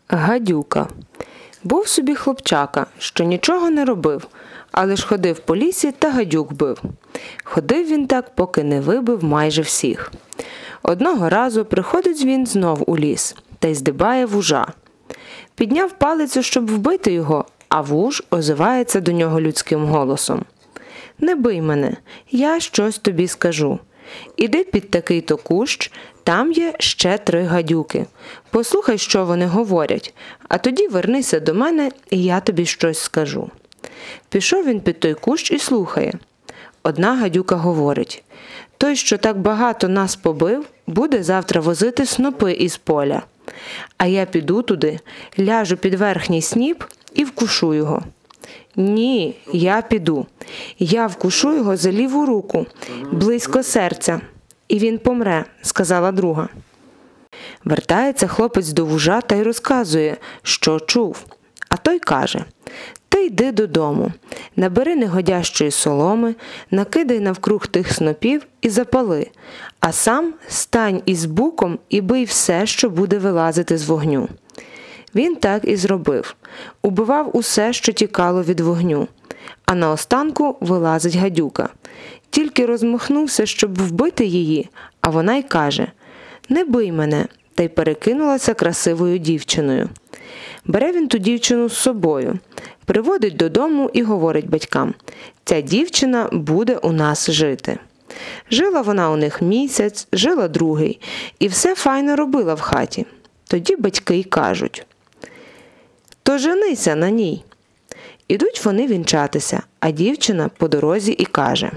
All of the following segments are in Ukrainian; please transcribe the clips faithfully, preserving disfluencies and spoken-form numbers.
Гадюка. Був собі хлопчака, що нічого не робив, але ж ходив по лісі та гадюк бив. Ходив він так, поки не вибив майже всіх. Одного разу приходить він знов у ліс та й здибає вужа. Підняв палицю, щоб вбити його, а вуж озивається до нього людським голосом. «Не бий мене, я щось тобі скажу. Іди під такий-то кущ, там є ще три гадюки. Послухай, що вони говорять, а тоді вернися до мене, і я тобі щось скажу». Пішов він під той кущ і слухає. Одна гадюка говорить: «Той, що так багато нас побив, буде завтра возити снопи із поля. А я піду туди, ляжу під верхній сніп і вкушу його». «Ні, я піду. Я вкушу його за ліву руку, близько серця, і він помре», – сказала друга. Вертається хлопець до вужа та й розказує, що чув. А той каже: «Ти йди додому, набери негодящої соломи, накидай навкруг тих снопів і запали, а сам стань із буком і бий все, що буде вилазити з вогню». Він так і зробив. Убивав усе, що тікало від вогню. А наостанку вилазить гадюка. Тільки розмахнувся, щоб вбити її, а вона й каже: «Не бий мене», та й перекинулася красивою дівчиною. Бере він ту дівчину з собою, приводить додому і говорить батькам: «Ця дівчина буде у нас жити». Жила вона у них місяць, жила другий, і все файно робила в хаті. Тоді батьки й кажуть: «То женися на ній». Ідуть вони вінчатися, а дівчина по дорозі і каже: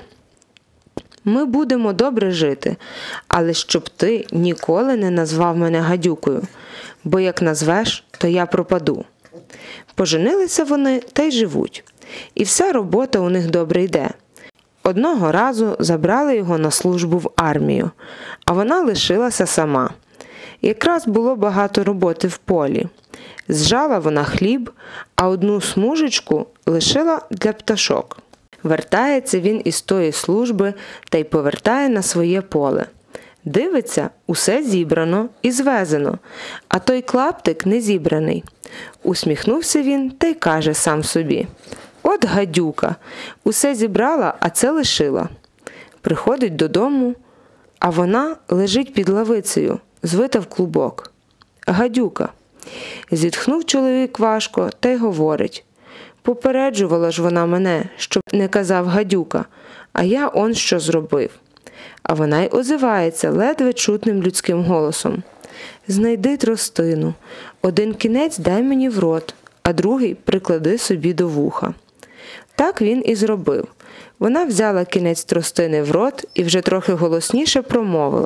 «Ми будемо добре жити, але щоб ти ніколи не назвав мене гадюкою, бо як назвеш, то я пропаду». Поженилися вони та й живуть, і вся робота у них добре йде. Одного разу забрали його на службу в армію, а вона лишилася сама. Якраз було багато роботи в полі. Зжала вона хліб, а одну смужечку лишила для пташок. Вертається він із тої служби та й повертає на своє поле. Дивиться, усе зібрано і звезено, а той клаптик не зібраний. Усміхнувся він та й каже сам собі: «От гадюка, усе зібрала, а це лишила». Приходить додому, а вона лежить під лавицею, звита в клубок. Гадюка. Зітхнув чоловік важко та й говорить: «Попереджувала ж вона мене, щоб не казав гадюка, а я он що зробив». А вона й озивається ледве чутним людським голосом: «Знайди тростину, один кінець дай мені в рот, а другий приклади собі до вуха». Так він і зробив. Вона взяла кінець тростини в рот і вже трохи голосніше промовила: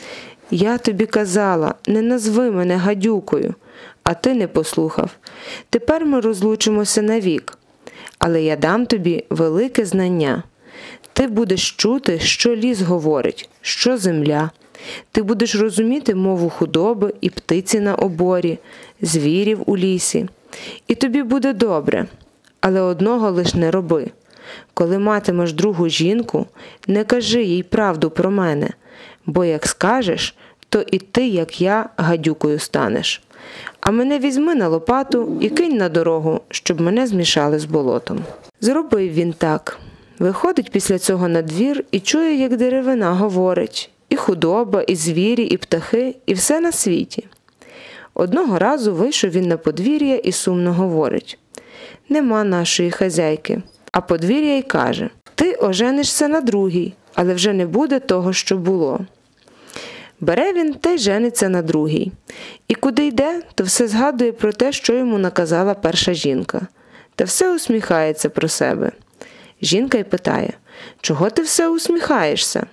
«Я тобі казала, не назви мене гадюкою, а ти не послухав. Тепер ми розлучимося навік, але я дам тобі велике знання. Ти будеш чути, що ліс говорить, що земля. Ти будеш розуміти мову худоби і птиці на оборі, звірів у лісі. І тобі буде добре, але одного лиш не роби. Коли матимеш другу жінку, не кажи їй правду про мене, бо як скажеш, то і ти, як я, гадюкою станеш. А мене візьми на лопату і кинь на дорогу, щоб мене змішали з болотом». Зробив він так. Виходить після цього на двір і чує, як деревина говорить: і худоба, і звірі, і птахи, і все на світі. Одного разу вийшов він на подвір'я і сумно говорить: «Нема нашої хазяйки». А подвір'я й каже: «Ти оженишся на другій, але вже не буде того, що було». Бере він та й жениться на другій. І куди йде, то все згадує про те, що йому наказала перша жінка. Та все усміхається про себе. Жінка й питає: «Чого ти все усміхаєшся?»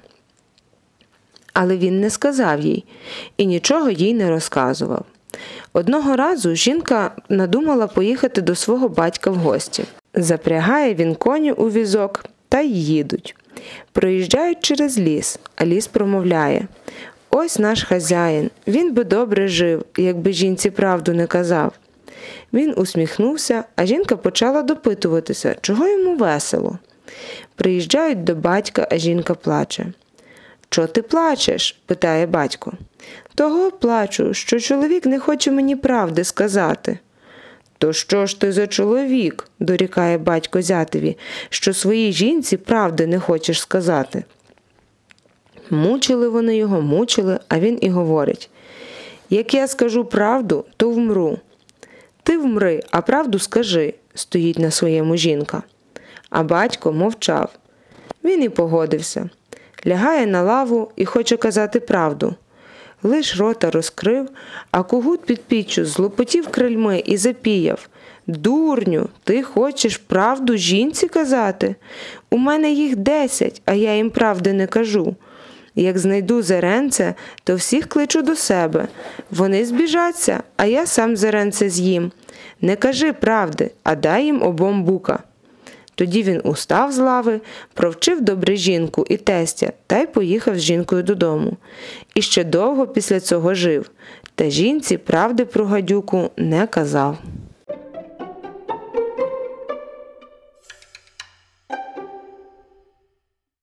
Але він не сказав їй і нічого їй не розказував. Одного разу жінка надумала поїхати до свого батька в гості. Запрягає він коню у візок та й їдуть. Проїжджають через ліс, а ліс промовляє: «Ось наш хазяїн, він би добре жив, якби жінці правду не казав». Він усміхнувся, а жінка почала допитуватися, чого йому весело. Приїжджають до батька, а жінка плаче: «Що ти плачеш?» – питає батько. «Того плачу, що чоловік не хоче мені правди сказати». «То що ж ти за чоловік?» – дорікає батько зятеві, «що своїй жінці правди не хочеш сказати». Мучили вони його, мучили, а він і говорить: «Як я скажу правду, то вмру». «Ти вмри, а правду скажи», – стоїть на своєму жінка. А батько мовчав. Він і погодився. Лягає на лаву і хоче казати правду. Лиш рота розкрив, а когут під піччю злопотів крильми і запіяв: «Дурню, ти хочеш правду жінці казати? У мене їх десять, а я їм правди не кажу. Як знайду зеренце, то всіх кличу до себе. Вони збіжаться, а я сам зеренце з'їм. Не кажи правди, а дай їм обом бука». Тоді він устав з лави, провчив добре жінку і тестя та й поїхав з жінкою додому. І ще довго після цього жив, та жінці правди про гадюку не казав.